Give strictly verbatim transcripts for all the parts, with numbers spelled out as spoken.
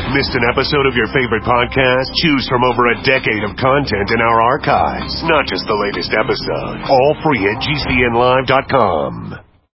Missed an episode of your favorite podcast? Choose from over a decade of content in our archives, not just the latest episode. All free at G C N live dot com.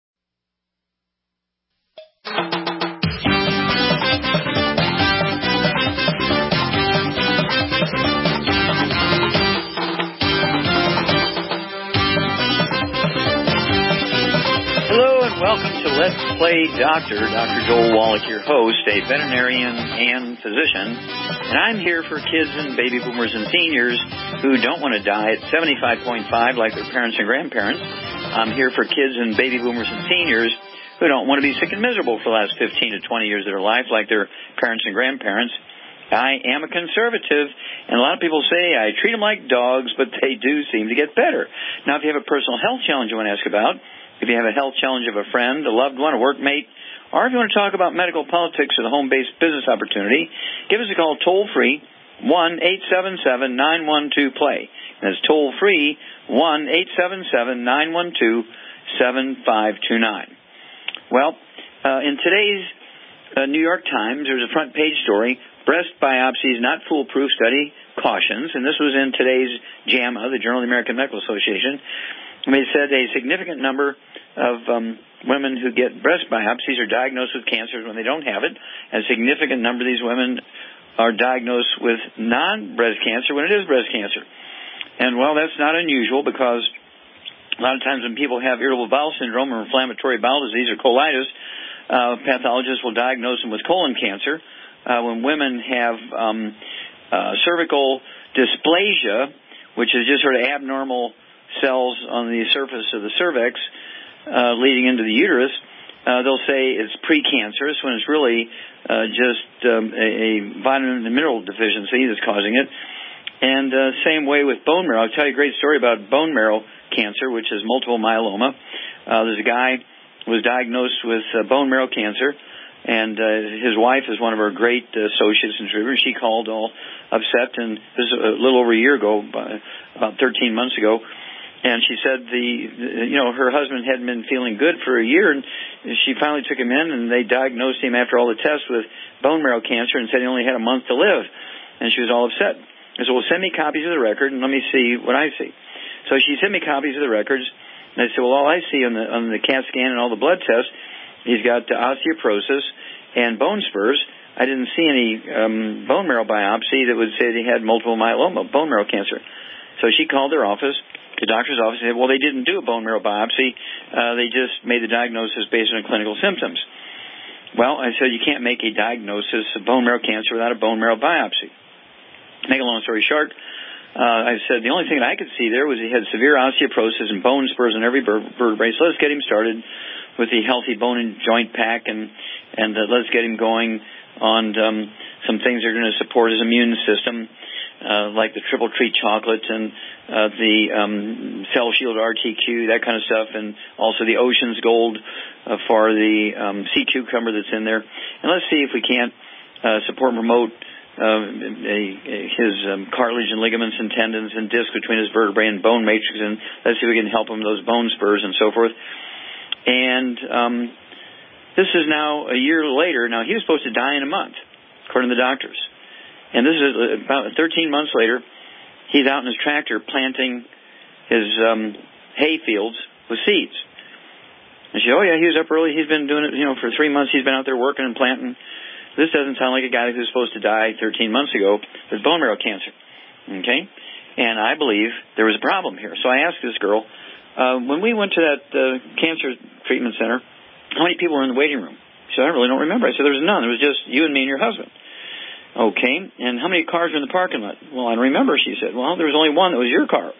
Welcome to Let's Play Doctor. Doctor Joel Wallach, your host, a veterinarian and physician. And I'm here for kids and baby boomers and seniors who don't want to die at seventy-five point five like their parents and grandparents. I'm here for kids and baby boomers and seniors who don't want to be sick and miserable for the last fifteen to twenty years of their life like their parents and grandparents. I am a conservative, and a lot of people say I treat them like dogs, but they do seem to get better. Now, if you have a personal health challenge you want to ask about, if you have a health challenge of a friend, a loved one, a workmate, or if you want to talk about medical politics or the home-based business opportunity, give us a call toll-free, one eight seven seven, nine one two, play. That's toll-free, one eight seven seven, nine one two, seven five two nine. Well, uh, in today's uh, New York Times, there's a front-page story, Breast Biopsies Not Foolproof Study Cautions, and this was in today's JAMA, the Journal of the American Medical Association. And they said a significant number of um, women who get breast biopsies are diagnosed with cancer when they don't have it. A significant number of these women are diagnosed with non-breast cancer when it is breast cancer. And, well, that's not unusual because a lot of times when people have irritable bowel syndrome or inflammatory bowel disease or colitis, uh, pathologists will diagnose them with colon cancer. Uh, when women have um, uh, cervical dysplasia, which is just sort of abnormal cells on the surface of the cervix uh, leading into the uterus, uh, they'll say it's precancerous when it's really uh, just um, a, a vitamin and mineral deficiency that's causing it. And uh, same way with bone marrow. I'll tell you a great story about bone marrow cancer, which is multiple myeloma. Uh, there's a guy who was diagnosed with uh, bone marrow cancer, and uh, his wife is one of our great uh, associates and distributors. She called all upset, and this is a little over a year ago, about thirteen months ago. And she said the, you know, her husband hadn't been feeling good for a year, and she finally took him in, and they diagnosed him after all the tests with bone marrow cancer and said he only had a month to live. And she was all upset. I said, well, send me copies of the record, and let me see what I see. So she sent me copies of the records, and I said, well, all I see on the on the CAT scan and all the blood tests, he's got osteoporosis and bone spurs. I didn't see any um, bone marrow biopsy that would say he had multiple myeloma, bone marrow cancer. So she called their office. The doctor's office said, well, they didn't do a bone marrow biopsy. Uh, they just made the diagnosis based on clinical symptoms. Well, I said, you can't make a diagnosis of bone marrow cancer without a bone marrow biopsy. Make a long story short, uh, I said the only thing that I could see there was he had severe osteoporosis and bone spurs in every vertebrae. So let's get him started with the healthy bone and joint pack, and, and uh, let's get him going on um, some things that are going to support his immune system. Uh, like the triple treat chocolate and uh, the um, Cell Shield R T Q, that kind of stuff, and also the Ocean's Gold uh, for the um, sea cucumber that's in there. And let's see if we can't uh, support and promote uh, a, a, his um, cartilage and ligaments and tendons and discs between his vertebrae and bone matrix, and let's see if we can help him with those bone spurs and so forth. And um, this is now a year later. Now, he was supposed to die in a month, according to the doctors. And this is about thirteen months later. He's out in his tractor planting his um, hay fields with seeds. And she said, oh, yeah, he was up early. He's been doing it, you know, for three months. He's been out there working and planting. This doesn't sound like a guy who's supposed to die thirteen months ago with bone marrow cancer. Okay? And I believe there was a problem here. So I asked this girl, uh, when we went to that uh, cancer treatment center, how many people were in the waiting room? She said, I really don't remember. I said, there was none. It was just you and me and your husband. Okay, and how many cars were in the parking lot? Well, I don't remember, she said. Well, there was only one that was your car.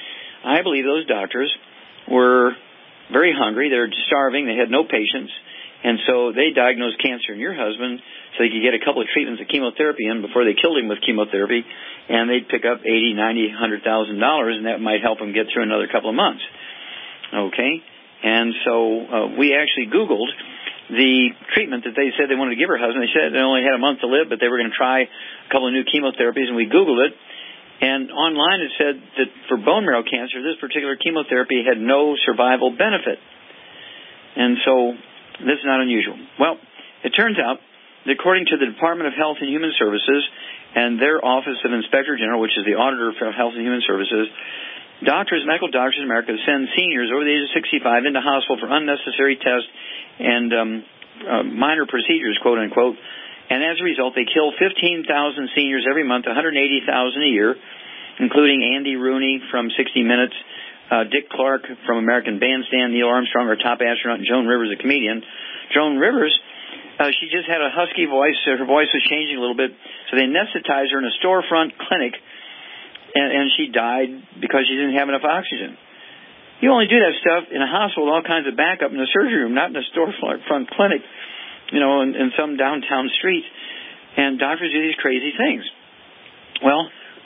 I believe those doctors were very hungry. They were starving. They had no patience. And so they diagnosed cancer in your husband so they could get a couple of treatments of chemotherapy in before they killed him with chemotherapy, and they'd pick up eighty thousand dollars, ninety thousand dollars, one hundred thousand dollars, and that might help him get through another couple of months. Okay, and so uh, we actually Googled the treatment that they said they wanted to give her husband. They said they only had a month to live, but they were going to try a couple of new chemotherapies, and we Googled it. And online it said that for bone marrow cancer, this particular chemotherapy had no survival benefit. And so this is not unusual. Well, it turns out according to the Department of Health and Human Services and their Office of Inspector General, which is the Auditor for Health and Human Services, doctors, medical doctors in America send seniors over the age of sixty-five into hospital for unnecessary tests and um, uh, minor procedures, quote unquote. And as a result, they kill fifteen thousand seniors every month, one hundred eighty thousand a year, including Andy Rooney from sixty minutes, uh, Dick Clark from American Bandstand, Neil Armstrong, our top astronaut, and Joan Rivers, a comedian. Joan Rivers, uh, she just had a husky voice. Her voice was changing a little bit, so they anesthetized her in a storefront clinic, and, and she died because she didn't have enough oxygen. You only do that stuff in a hospital with all kinds of backup in a surgery room, not in a storefront clinic, you know, in, in some downtown street. And doctors do these crazy things. Well,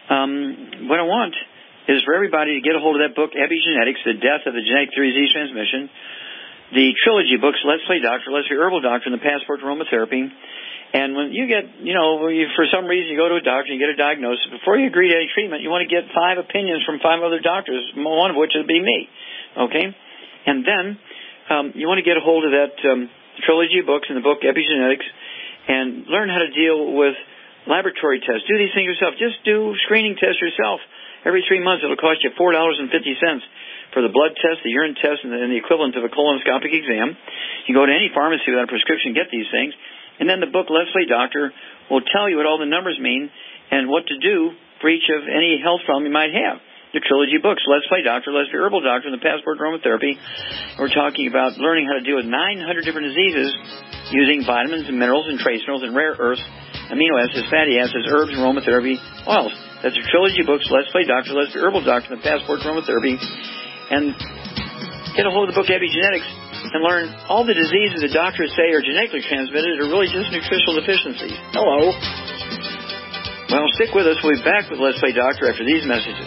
um, what I want is for everybody to get a hold of that book, Epigenetics, The Death of the Genetic Theory of Disease Transmission, the trilogy books, Let's Play Doctor, Let's Be Herbal Doctor, and The Passport to Aromatherapy. And when you get, you know, you, for some reason you go to a doctor and you get a diagnosis, before you agree to any treatment, you want to get five opinions from five other doctors, one of which would be me, okay? And then um, you want to get a hold of that um, trilogy of books and the book Epigenetics and learn how to deal with laboratory tests. Do these things yourself. Just do screening tests yourself. Every three months it will cost you four dollars and fifty cents for the blood test, the urine test, and the, and the equivalent of a colonoscopic exam. You go to any pharmacy without a prescription, get these things. And then the book, Let's Play Doctor, will tell you what all the numbers mean and what to do for each of any health problem you might have. The trilogy books, Let's Play Doctor, Let's Be Herbal Doctor, and The Passport to Aromatherapy. We're talking about learning how to deal with nine hundred different diseases using vitamins and minerals and trace minerals and rare earths, amino acids, fatty acids, herbs, and aromatherapy oils. That's the trilogy books, Let's Play Doctor, Let's Be Herbal Doctor, and The Passport to Aromatherapy. And get a hold of the book Epigenetics and learn all the diseases the doctors say are genetically transmitted are really just nutritional deficiencies. Hello. Well, stick with us. We'll be back with Let's Play Doctor after these messages.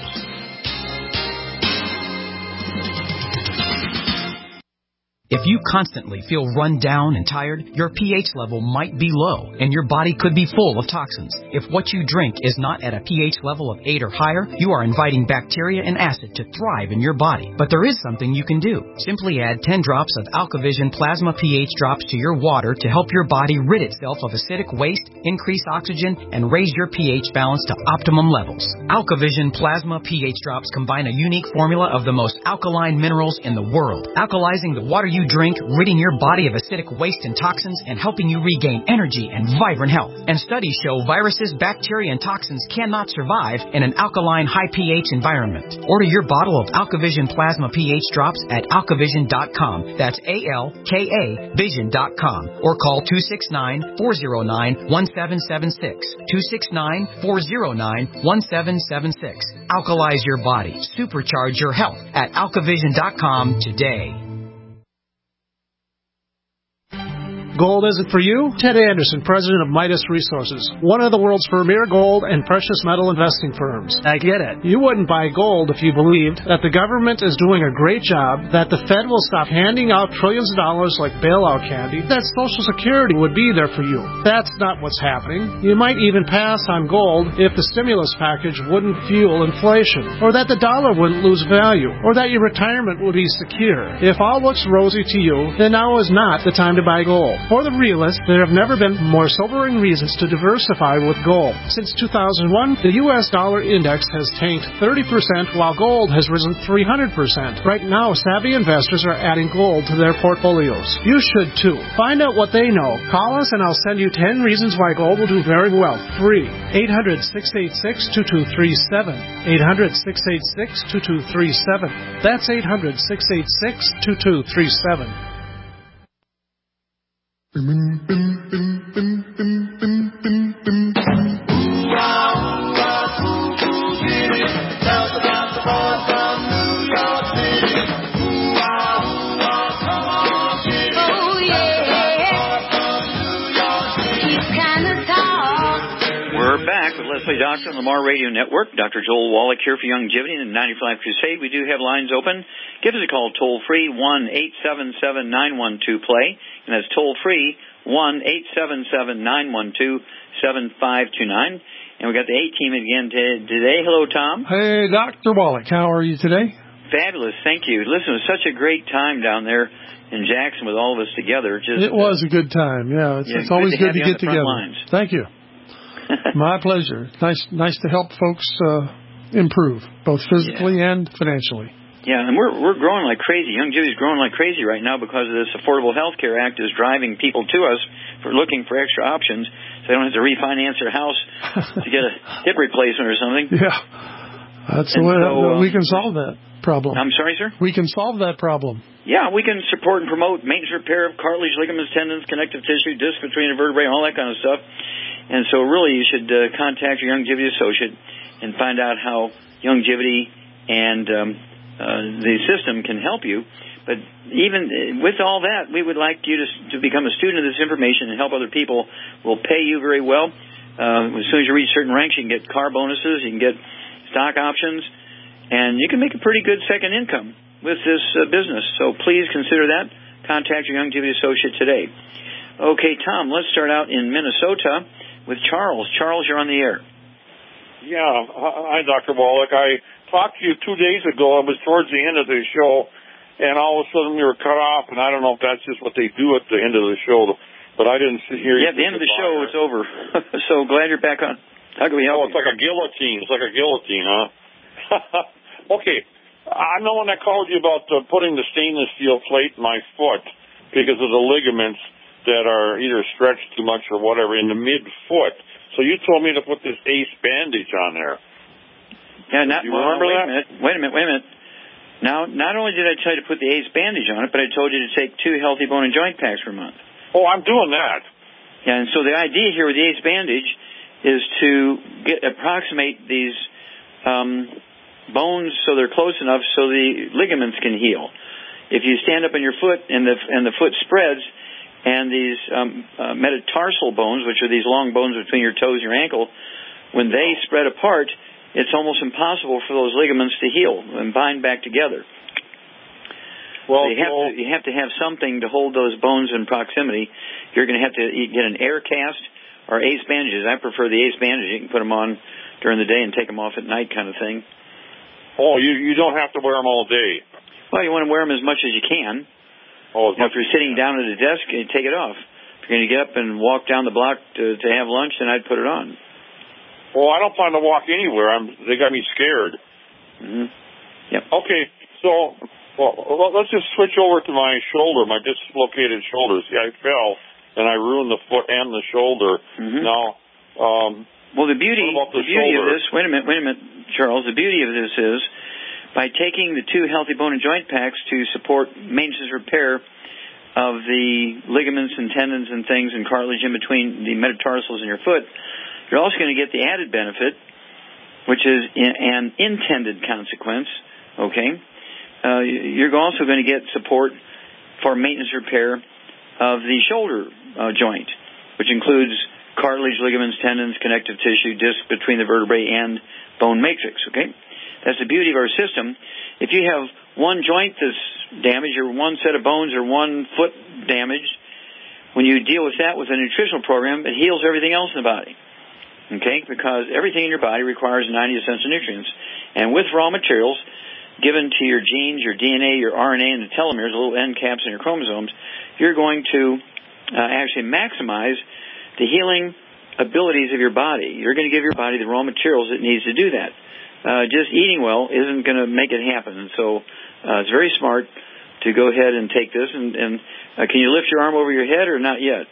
If you constantly feel run down and tired, your pH level might be low, and your body could be full of toxins. If what you drink is not at a pH level of eight or higher, you are inviting bacteria and acid to thrive in your body. But there is something you can do. Simply add ten drops of AlkaVision Plasma pH drops to your water to help your body rid itself of acidic waste, increase oxygen, and raise your pH balance to optimum levels. AlkaVision Plasma pH drops combine a unique formula of the most alkaline minerals in the world, alkalizing the water you drink, ridding your body of acidic waste and toxins, and helping you regain energy and vibrant health. And studies show viruses, bacteria, and toxins cannot survive in an alkaline, high pH environment. Order your bottle of AlkaVision Plasma pH drops at alkavision dot com. That's A L K A vision dot com. Or call two six nine, four zero nine, one seven seven six. two six nine, four zero nine, one seven seven six. Alkalize your body. Supercharge your health at alkavision dot com today. Gold isn't for you? Ted Anderson, president of Midas Resources, one of the world's premier gold and precious metal investing firms. I get it. You wouldn't buy gold if you believed that the government is doing a great job, that the Fed will stop handing out trillions of dollars like bailout candy, that Social Security would be there for you. That's not what's happening. You might even pass on gold if the stimulus package wouldn't fuel inflation, or that the dollar wouldn't lose value, or that your retirement would be secure. If all looks rosy to you, then now is not the time to buy gold. For the realist, there have never been more sobering reasons to diversify with gold. Since two thousand one, the U S dollar index has tanked thirty percent while gold has risen three hundred percent. Right now, savvy investors are adding gold to their portfolios. You should too. Find out what they know. Call us and I'll send you ten reasons why gold will do very well. Free. eight hundred, six eight six, two two three seven. eight hundred, six eight six, two two three seven. That's eight hundred, six eight six, two two three seven. We're back with Let's Play Doctor on the Lamar Radio Network. Doctor Joel Wallach here for Youngevity and the ninety for Life Crusade. We do have lines open. Give us a call toll-free, one eight seven seven, nine one two, play. And that's toll-free, one eight seven seven, nine one two, seven five two nine. And we got the A-Team again today. Hello, Tom. Hey, Doctor Wallach. How are you today? Fabulous. Thank you. Listen, it was such a great time down there in Jackson with all of us together. Just, it was a good time. Yeah, it's, yeah, it's always good to, good to get together. Thank you. My pleasure. Nice, nice to help folks uh, improve, both physically yeah. and financially. Yeah, and we're we're growing like crazy. Youngevity's growing like crazy right now because of this Affordable Health Care Act is driving people to us for looking for extra options, so they don't have to refinance their house to get a hip replacement or something. Yeah, that's and the way so, that, um, we can solve that problem. I'm sorry, sir? We can solve that problem. Yeah, we can support and promote maintenance repair of cartilage, ligaments, tendons, connective tissue, disc between the vertebrae, all that kind of stuff. And so really you should uh, contact your Youngevity associate and find out how Youngevity and um, uh, the system can help you. But even with all that, we would like you to, to become a student of this information and help other people. We'll pay you very well. Uh, as soon as you reach certain ranks, you can get car bonuses, you can get stock options, and you can make a pretty good second income with this uh, business. So please consider that. Contact your Youngevity associate today. Okay, Tom, let's start out in Minnesota with Charles. Charles, you're on the air. Yeah. Hi, Doctor Wallach. I talked to you two days ago. It was towards the end of the show, and all of a sudden we were cut off, and I don't know if that's just what they do at the end of the show, but I didn't hear you. Yeah, at the end of the show, it's over. So glad you're back on. How can we help Oh, it's you? like a guillotine. It's like a guillotine, huh? Okay. I'm the one that called you about uh, putting the stainless steel plate in my foot because of the ligaments that are either stretched too much or whatever in the mid-foot. So you told me to put this ACE bandage on there. Yeah, not, Do you well, remember wait that? a minute. Wait a minute. Wait a minute. Now, not only did I tell you to put the ACE bandage on it, but I told you to take two healthy bone and joint packs per month. Oh, I'm doing that. Yeah, and so the idea here with the ACE bandage is to get approximate these um, bones so they're close enough so the ligaments can heal. If you stand up on your foot and the and the foot spreads, and these um, uh, metatarsal bones, which are these long bones between your toes and your ankle, when they spread apart, it's almost impossible for those ligaments to heal and bind back together. Well, so you have well, to you have to have something to hold those bones in proximity. You're going to have to get an air cast or ACE bandages. I prefer the ACE bandages. You can put them on during the day and take them off at night, kind of thing. Oh, you you don't have to wear them all day. Well, you want to wear them as much as you can. Oh, you know, if you're sitting down at a desk, you take it off. If you're going to get up and walk down the block to, to have lunch, then I'd put it on. Well, I don't plan to walk anywhere. I'm. They got me scared. Mm-hmm. Yep. Okay, so well, let's just switch over to my shoulder, my dislocated shoulder. See, I fell and I ruined the foot and the shoulder. Mm-hmm. Now, um, well, the beauty, the, the beauty shoulder? of this. Wait a minute, wait a minute, Charles. The beauty of this is by taking the two healthy bone and joint packs to support maintenance repair of the ligaments and tendons and things and cartilage in between the metatarsals in your foot, you're also going to get the added benefit, which is an intended consequence, okay? Uh, you're also going to get support for maintenance repair of the shoulder uh, joint, which includes cartilage, ligaments, tendons, connective tissue, disc between the vertebrae, and bone matrix, okay? That's the beauty of our system. If you have one joint that's damaged or one set of bones or one foot damaged, when you deal with that with a nutritional program, it heals everything else in the body, okay? Because everything in your body requires ninety essential nutrients. And with raw materials given to your genes, your D N A, your R N A, and the telomeres, the little end caps in your chromosomes, you're going to uh, actually maximize the healing abilities of your body. You're going to give your body the raw materials it needs to do that. Uh, just eating well isn't going to make it happen. And so uh, it's very smart to go ahead and take this. And, and uh, can you lift your arm over your head or not yet?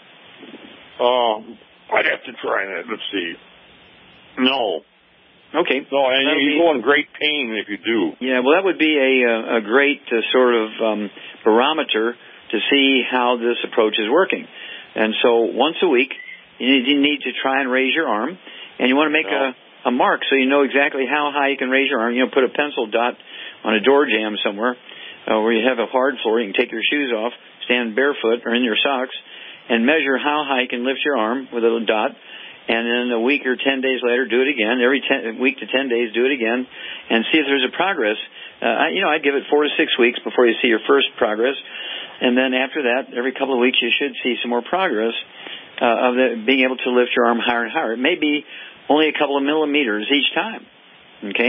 Um, I'd have to try that. Let's see. No. Okay. No, and you be, go in great pain if you do. Yeah, well, that would be a, a great uh, sort of um, barometer to see how this approach is working. And so once a week, you need, you need to try and raise your arm, and you want to make no. a a mark so you know exactly how high you can raise your arm. You know, put a pencil dot on a door jamb somewhere uh, where you have a hard floor. You can take your shoes off, stand barefoot or in your socks, and measure how high you can lift your arm with a little dot. And then a week or ten days later, do it again. Every ten, week to ten days, do it again, and see if there's a progress. Uh, you know, I'd give it four to six weeks before you see your first progress. And then after that, every couple of weeks, you should see some more progress uh, of the, being able to lift your arm higher and higher. It may be only a couple of millimeters each time, okay?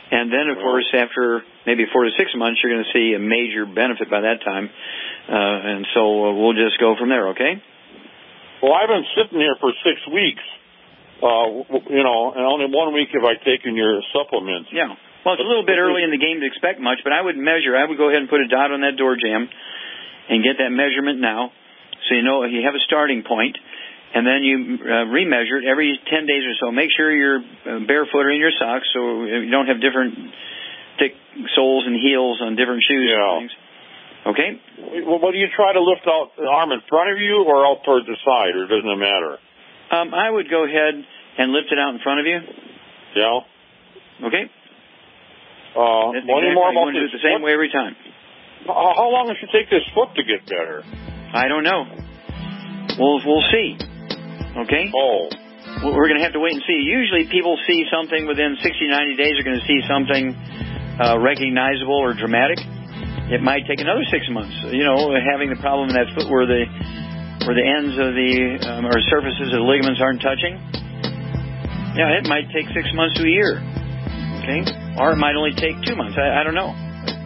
And then, of course, after maybe four to six months, you're going to see a major benefit by that time. Uh, and so uh, we'll just go from there, okay? Well, I've been sitting here for six weeks, uh, you know, and only one week have I taken your supplements. Yeah. Well, it's a little bit early in the game to expect much, but I would measure. I would go ahead and put a dot on that door jamb and get that measurement now so you know you have a starting point. And then you uh, remeasure it every ten days or so. Make sure you're uh, barefoot or in your socks so you don't have different thick soles and heels on different shoes yeah. and things. Okay? Well, what do you try to lift out the arm in front of you or out towards the side, or doesn't it matter? Um, I would go ahead and lift it out in front of you. Yeah. Okay? Uh, That's exactly. more about you want to do it the same way every time. How, how long does it take this foot to get better? I don't know. We'll, we'll see. Okay? Oh. We're going to have to wait and see. Usually people see something within sixty, ninety days. They're going to see something uh, recognizable or dramatic. It might take another six months. You know, having the problem in that foot where the where the ends of the um, or surfaces of the ligaments aren't touching. Yeah, it might take six months to a year. Okay? Or it might only take two months. I, I don't know.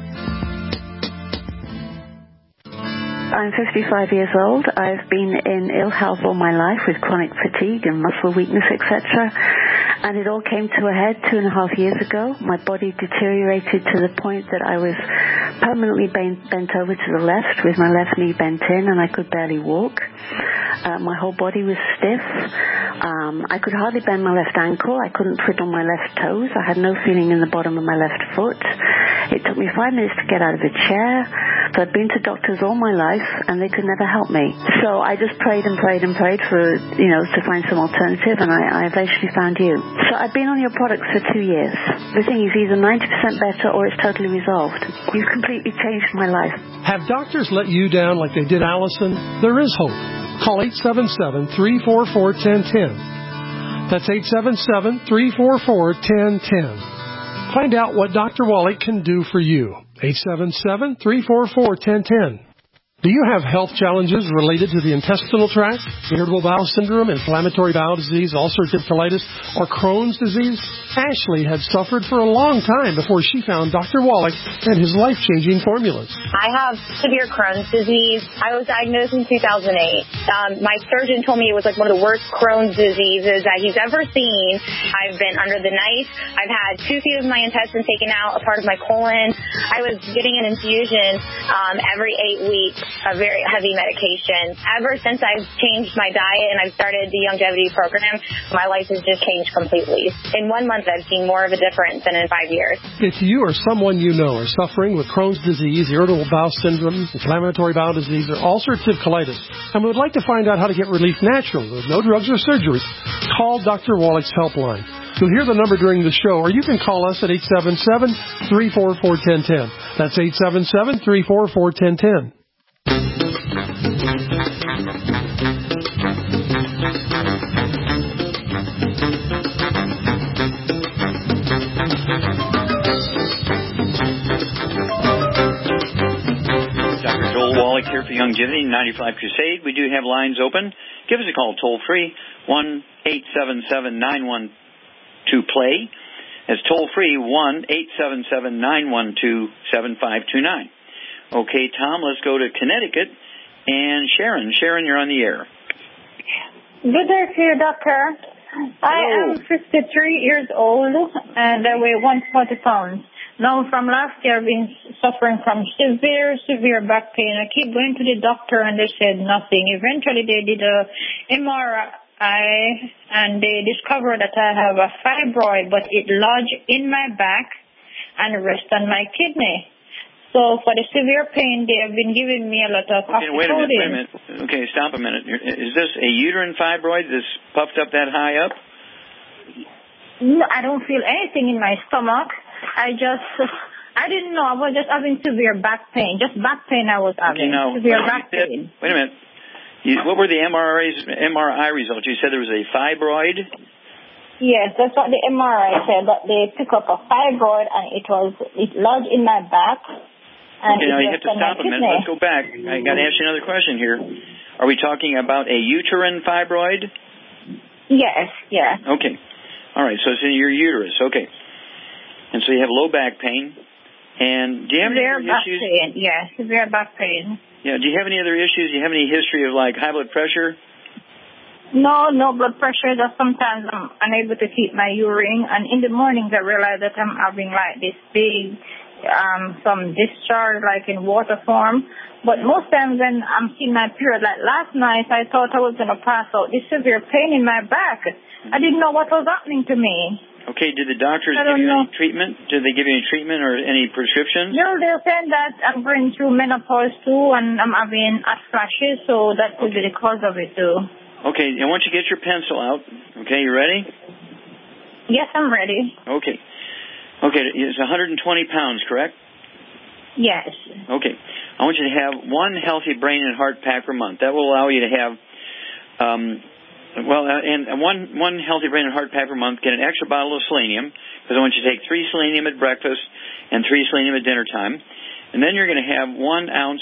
I'm fifty-five years old. I've been in ill health all my life with chronic fatigue and muscle weakness, et cetera. And it all came to a head two and a half years ago. My body deteriorated to the point that I was permanently bent, bent over to the left with my left knee bent in, and I could barely walk. Uh, my whole body was stiff. Um, I could hardly bend my left ankle. I couldn't twiddle my left toes. I had no feeling in the bottom of my left foot. It took me five minutes to get out of a chair. So I'd been to doctors all my life, and they could never help me. So I just prayed and prayed and prayed for, you know, to find some alternative, and I, I eventually found you. So I've been on your products for two years. The thing is either ninety percent better or it's totally resolved. You've completely changed my life. Have doctors let you down like they did Allison? There is hope. Call eight seven seven, three four four, one zero one zero. That's eight seven seven, three four four, one zero one zero. Find out what Doctor Wallach can do for you. eight seven seven, three four four, one zero one zero. Do you have health challenges related to the intestinal tract, irritable bowel syndrome, inflammatory bowel disease, ulcerative colitis, or Crohn's disease? Ashley had suffered for a long time before she found Doctor Wallach and his life-changing formulas. I have severe Crohn's disease. I was diagnosed in two thousand eight. Um, my surgeon told me it was like one of the worst Crohn's diseases that he's ever seen. I've been under the knife. I've had two feet of my intestine taken out, a part of my colon. I was getting an infusion um, every eight weeks. A very heavy medication. Ever since I've changed my diet and I've started the longevity program, my life has just changed completely. In one month, I've seen more of a difference than in five years. If you or someone you know are suffering with Crohn's disease, irritable bowel syndrome, inflammatory bowel disease, or ulcerative colitis, and would like to find out how to get relief naturally with no drugs or surgery, call Doctor Wallach's helpline. You'll hear the number during the show, or you can call us at eight seven seven, three four four, one zero one zero. That's eight seven seven, three four four, one zero one zero. Doctor Joel Wallach here for Longevity ninety-five Crusade. We do have lines open. Give us a call toll free, one eight seven seven, nine one two, play. That's toll free, one eight seven seven, nine one two, seven five two nine. Okay, Tom, let's go to Connecticut. And Sharon. Sharon, you're on the air. Good day to you, Doctor. I am fifty-three years old, and I weigh one hundred forty pounds. Now, from last year, I've been suffering from severe, severe back pain. I keep going to the doctor, and they said nothing. Eventually, they did a M R I, and they discovered that I have a fibroid, but it lodged in my back and rests on my kidney. So for the severe pain, they have been giving me a lot of okay, wait a minute, wait a minute. Okay, stop a minute. Is this a uterine fibroid that's puffed up that high up? No, I don't feel anything in my stomach. I just, I didn't know. I was just having severe back pain. Just back pain I was having. Okay, now, severe back said, pain. Wait a minute. You, what were the M R I results? You said there was a fibroid? Yes, that's what the M R I said, that they pick up a fibroid and it was, it lodged in my back. And okay, now you have to stop a minute. Let's go back. I got to ask you another question here. Are we talking about a uterine fibroid? Yes, yes. Okay. All right, so it's in your uterus. Okay. and so you have low back pain. And do you have severe any back issues? pain? Yeah, severe back pain. Yeah. Do you have any other issues? Do you have any history of like high blood pressure? No, no blood pressure. Just sometimes I'm unable to keep my urine, and in the mornings I realize that I'm having like this big, um, some discharge, like in water form. But most times when I'm seeing my period, like last night, I thought I was going to pass out. This severe pain in my back. I didn't know what was happening to me. Okay. Did the doctors I give don't you know. any treatment? Did they give you any treatment or any prescriptions? No, they're saying that I'm going through menopause too, and I'm having hot flashes, so that could be the cause of it too. Okay, and once you get your pencil out, okay, you ready? Yes, I'm ready. Okay. Okay, it's one hundred twenty pounds, correct? Yes. Okay. I want you to have one healthy brain and heart pack per month. That will allow you to have, um, well, uh, and one one healthy brain and heart pack per month, get an extra bottle of selenium, because I want you to take three selenium at breakfast and three selenium at dinner time. And then you're going to have one ounce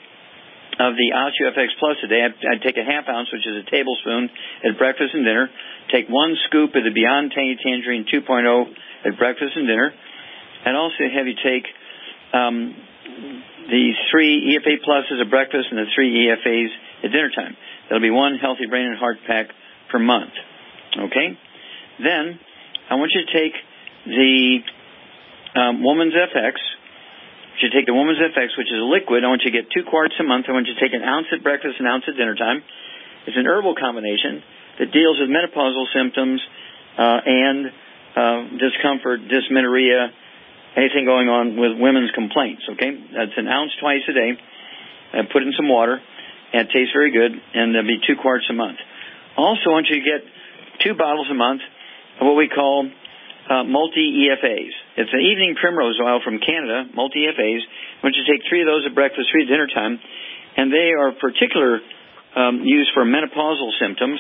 of the OsteoFX Plus a day. I'd, I'd take a half ounce, which is a tablespoon, at breakfast and dinner. Take one scoop of the Beyond Tangy Tangerine two point oh at breakfast and dinner. And also have you take um, the three E F A Pluses at breakfast and the three E F As at dinner time. That'll be one healthy brain and heart pack per month. Okay? Then I want you to take the um, Woman's F X. You should take the Woman's F X, which is a liquid. I want you to get two quarts a month. I want you to take an ounce at breakfast, an ounce at dinner time. It's an herbal combination that deals with menopausal symptoms uh, and uh, discomfort, dysmenorrhea, anything going on with women's complaints. Okay, that's an ounce twice a day. I put it in some water, and it tastes very good, and there'll be two quarts a month. Also, I want you to get two bottles a month of what we call Uh, multi-E F As. It's an evening primrose oil from Canada, multi-E F As. I want you to take three of those at breakfast, three at dinner time, and they are particular um, used for menopausal symptoms.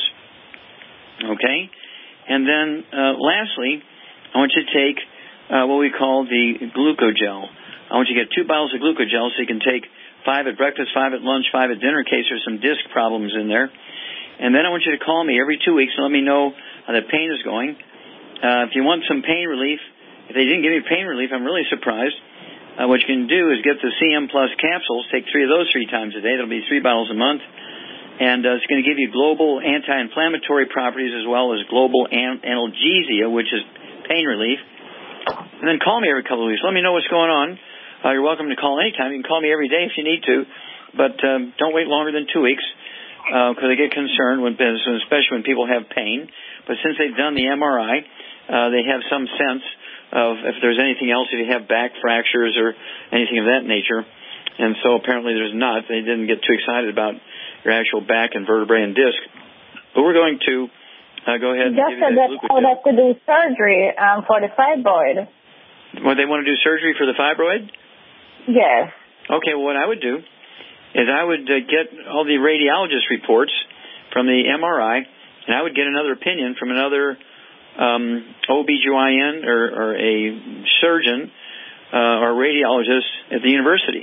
Okay? And then, uh, lastly, I want you to take uh, what we call the glucogel. I want you to get two bottles of glucogel so you can take five at breakfast, five at lunch, five at dinner in case there's some disc problems in there. And then I want you to call me every two weeks and let me know how the pain is going. Uh, if you want some pain relief, if they didn't give you pain relief, I'm really surprised. Uh, what you can do is get the C M Plus capsules, take three of those three times a day. That'll be three bottles a month. And uh, it's going to give you global anti-inflammatory properties as well as global an- analgesia, which is pain relief. And then call me every couple of weeks. Let me know what's going on. Uh, you're welcome to call anytime. You can call me every day if you need to. But um, don't wait longer than two weeks because uh, I get concerned, when, especially when people have pain. But since they've done the M R I, Uh, they have some sense of if there's anything else, if you have back fractures or anything of that nature. And so apparently there's not. They didn't get too excited about your actual back and vertebrae and disc. But we're going to uh, go ahead and just give you that that glucose. I would have to do surgery um, for the fibroid. Well, they want to do surgery for the fibroid? Yes. Okay, well, what I would do is I would uh, get all the radiologist reports from the M R I, and I would get another opinion from another Um, O B G Y N or, or a surgeon uh, or a radiologist at the university.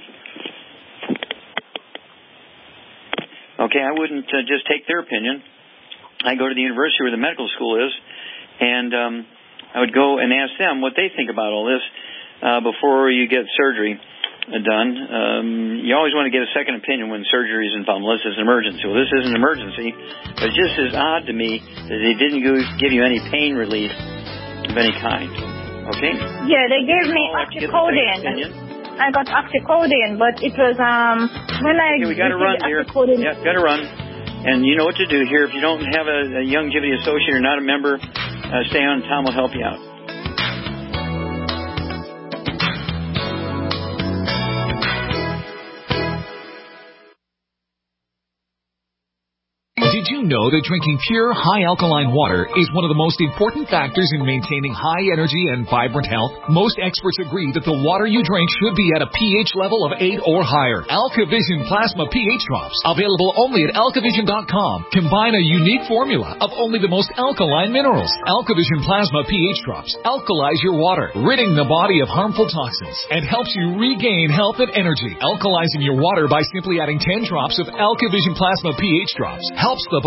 Okay, I wouldn't uh, just take their opinion. I go to the university where the medical school is, and um, I would go and ask them what they think about all this uh, before you get surgery done. Um, you always want to get a second opinion when surgery is involved, unless it's an emergency. Well, this is an emergency, but it just is odd to me that they didn't give you any pain relief of any kind. Okay? Yeah, they gave me oxycodone. I got oxycodone, but it was um when I okay, we got to run here. Yeah, got to run. And you know what to do here. If you don't have a, a Youngevity associate or not a member, uh, stay on. Tom will help you out. Did you know that drinking pure, high-alkaline water is one of the most important factors in maintaining high energy and vibrant health? Most experts agree that the water you drink should be at a pH level of eight or higher. AlkaVision Plasma pH Drops, available only at alkavision dot com, combine a unique formula of only the most alkaline minerals. AlkaVision Plasma pH Drops alkalize your water, ridding the body of harmful toxins, and helps you regain health and energy. Alkalizing your water by simply adding ten drops of AlkaVision Plasma pH Drops helps the body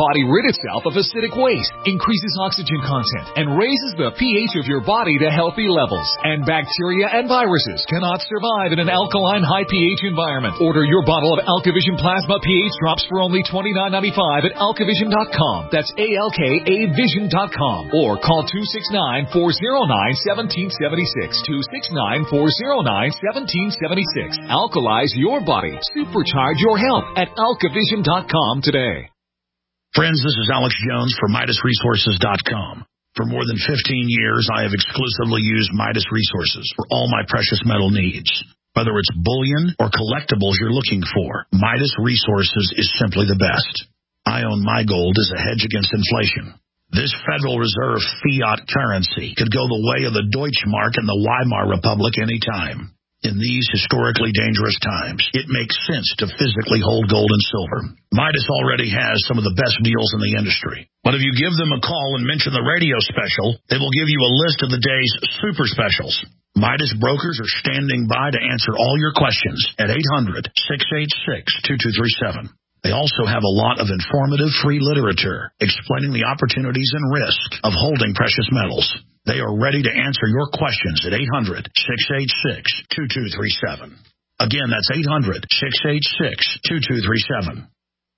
body rid itself of acidic waste, increases oxygen content, and raises the pH of your body to healthy levels. And bacteria and viruses cannot survive in an alkaline high pH environment. Order your bottle of AlkaVision Plasma pH drops for only twenty-nine ninety-five at alkavision dot com. That's A L K A vision dot com. Or call two six nine, four oh nine, one seven seven six. two six nine, four oh nine, one seven seven six. Alkalize your body. Supercharge your health at alkavision dot com today. Friends, this is Alex Jones for Midas Resources dot com. For more than fifteen years, I have exclusively used Midas Resources for all my precious metal needs. Whether it's bullion or collectibles you're looking for, Midas Resources is simply the best. I own my gold as a hedge against inflation. This Federal Reserve fiat currency could go the way of the Deutschmark and the Weimar Republic anytime. In these historically dangerous times, it makes sense to physically hold gold and silver. Midas already has some of the best deals in the industry. But if you give them a call and mention the radio special, they will give you a list of the day's super specials. Midas brokers are standing by to answer all your questions at eight hundred, six eight six, two two three seven. They also have a lot of informative free literature explaining the opportunities and risks of holding precious metals. They are ready to answer your questions at eight hundred, six eight six, two two three seven. Again, that's eight hundred, six eight six, two two three seven.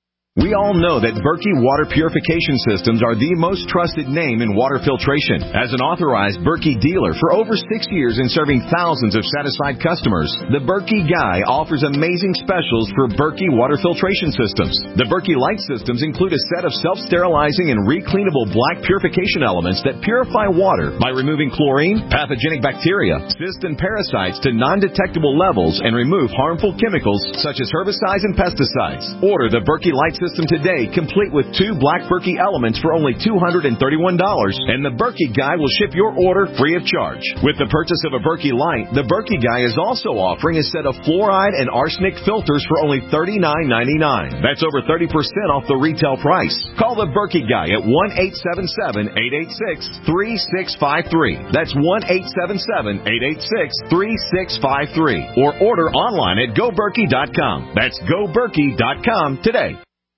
We all know that Berkey Water Purification Systems are the most trusted name in water filtration. As an authorized Berkey dealer for over six years and serving thousands of satisfied customers, the Berkey Guy offers amazing specials for Berkey Water Filtration Systems. The Berkey Light Systems include a set of self-sterilizing and recleanable black purification elements that purify water by removing chlorine, pathogenic bacteria, cysts, and parasites to non-detectable levels and remove harmful chemicals such as herbicides and pesticides. Order the Berkey Light System today, complete with two black Berkey elements for only two hundred thirty-one dollars, and the Berkey Guy will ship your order free of charge. With the purchase of a Berkey Light, the Berkey Guy is also offering a set of fluoride and arsenic filters for only thirty-nine ninety-nine. That's over thirty percent off the retail price. Call the Berkey Guy at one eight seven seven, eight eight six, three six five three. That's one eight seven seven, eight eight six, three six five three. Or order online at go berkey dot com. That's go berkey dot com today.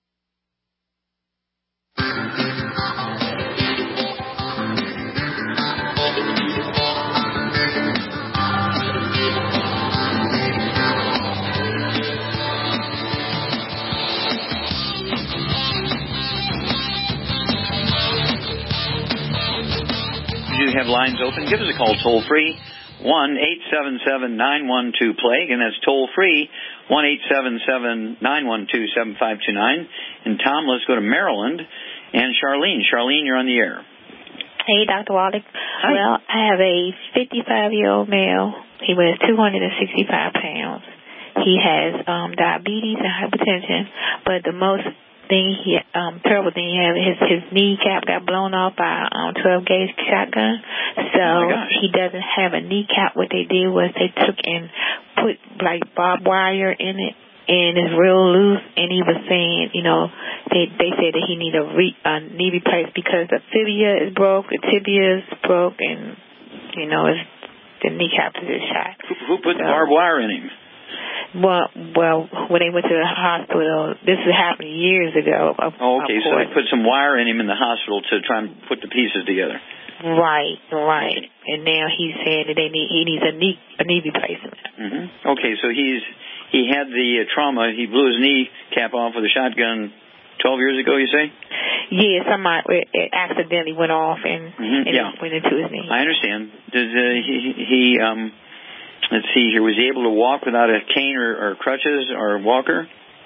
You have lines open. Give us a call toll free, one eight seven seven, nine one two, plague, and that's toll free, one eight seven seven, nine one two, seven five two nine. And Tom, let's go to Maryland. And Charlene. Charlene, you're on the air. Hey, Doctor Wallach. Hi. Well, I have a fifty-five-year-old male. He weighs two hundred sixty-five pounds. He has um, diabetes and hypertension, but the most thing he, um, terrible thing he has, his, his kneecap got blown off by a um, twelve gauge shotgun. So oh he doesn't have a kneecap. What they did was they took and put like barbed wire in it, and it's real loose. And he was saying, you know, they they said that he need a, re, a knee replaced because the fibula is broke, the tibia is broke, and you know, it's, the kneecap is just shot. Who, who put so, the barbed wire in him? Well, well, when they went to the hospital, this happened years ago. Of, oh, okay. of So they put some wire in him in the hospital to try and put the pieces together. Right, right. Okay. And now he's saying that they need he needs a knee a knee replacement. Mm-hmm. Okay, so he's he had the uh, trauma. He blew his knee cap off with a shotgun twelve years ago. You say? Yeah, somebody it accidentally went off and, mm-hmm. and yeah. it went into his knee. I understand. Does uh, he he um. Let's see here. Was he able to walk without a cane or, or crutches or a walker?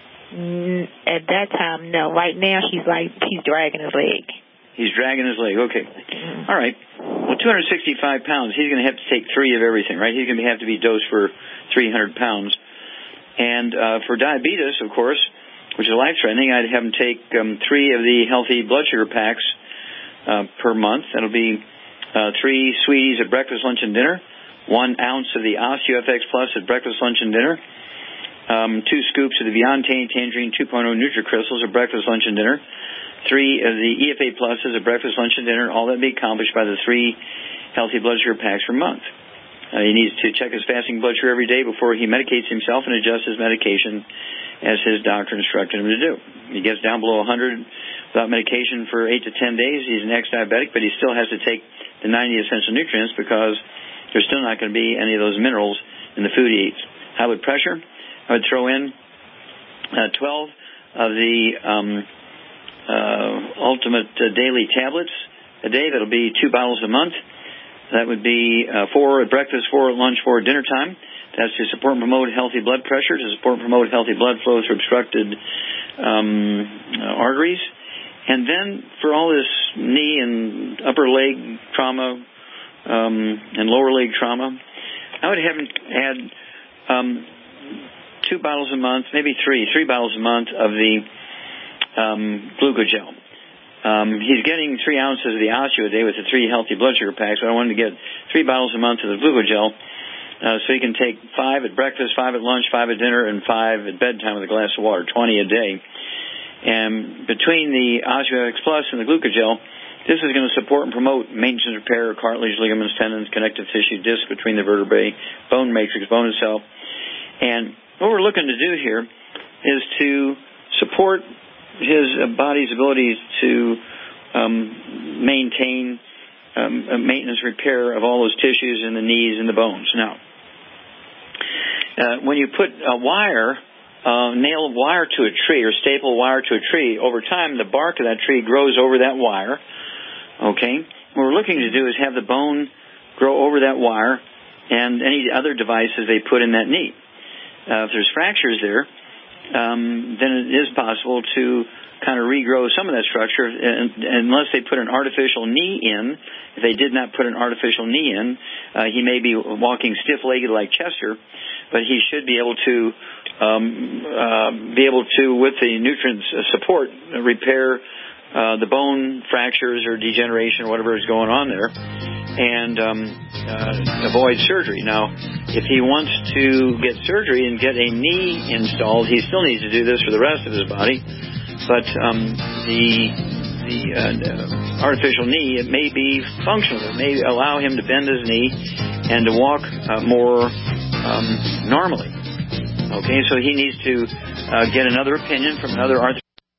Mm, at that time, no. Right now, he's like he's dragging his leg. He's dragging his leg. Okay. Mm-hmm. All right. Well, two hundred sixty-five pounds. He's going to have to take three of everything, right? He's going to have to be dosed for three hundred pounds. And uh, for diabetes, of course, which is life-threatening, I'd have him take um, three of the healthy blood sugar packs uh, per month. That'll be uh, three sweeties at breakfast, lunch, and dinner. One ounce of the OsteoFX Plus at breakfast, lunch, and dinner. Um, two scoops of the Beyond Tangerine two point oh NutriCrystals at breakfast, lunch, and dinner. Three of the E F A Pluses at breakfast, lunch, and dinner. All that be accomplished by the three healthy blood sugar packs per month. Uh, he needs to check his fasting blood sugar every day before he medicates himself and adjusts his medication as his doctor instructed him to do. He gets down below one hundred without medication for eight to ten days. He's an ex-diabetic, but he still has to take the ninety essential nutrients because there's still not going to be any of those minerals in the food he eats. High blood pressure, I would throw in uh, twelve of the um, uh, ultimate uh, daily tablets a day. That'll be two bottles a month. That would be uh, four at breakfast, four at lunch, four at dinner time. That's to support and promote healthy blood pressure, to support and promote healthy blood flow through obstructed um, uh, arteries. And then for all this knee and upper leg trauma um, and lower leg trauma, I would have him add um, two bottles a month, maybe three, three bottles a month of the um, glucogel. Um, he's getting three ounces of the Osteo a day with the three healthy blood sugar packs, but I wanted to get three bottles a month of the glucogel uh, so he can take five at breakfast, five at lunch, five at dinner, and five at bedtime with a glass of water, twenty a day. And between the OsteoX Plus and the glucogel, this is going to support and promote maintenance repair of cartilage, ligaments, tendons, connective tissue, disc between the vertebrae, bone matrix, bone itself. And what we're looking to do here is to support his uh, body's abilities to um, maintain um, a maintenance repair of all those tissues in the knees and the bones. Now, uh, when you put a wire, uh, nail wire to a tree or staple wire to a tree, over time the bark of that tree grows over that wire. Okay? What we're looking to do is have the bone grow over that wire and any other devices they put in that knee. Uh, if there's fractures there, Um, then it is possible to kind of regrow some of that structure, and, unless they put an artificial knee in. If they did not put an artificial knee in, uh, he may be walking stiff-legged like Chester, but he should be able to um, uh, be able to, with the nutrients support, repair uh, the bone fractures or degeneration or whatever is going on there, and um, uh, avoid surgery. Now, if he wants to get surgery and get a knee installed, he still needs to do this for the rest of his body. But um, the the uh, artificial knee, it may be functional. It may allow him to bend his knee and to walk uh, more um, normally. Okay, so he needs to uh, get another opinion from another arthropedist.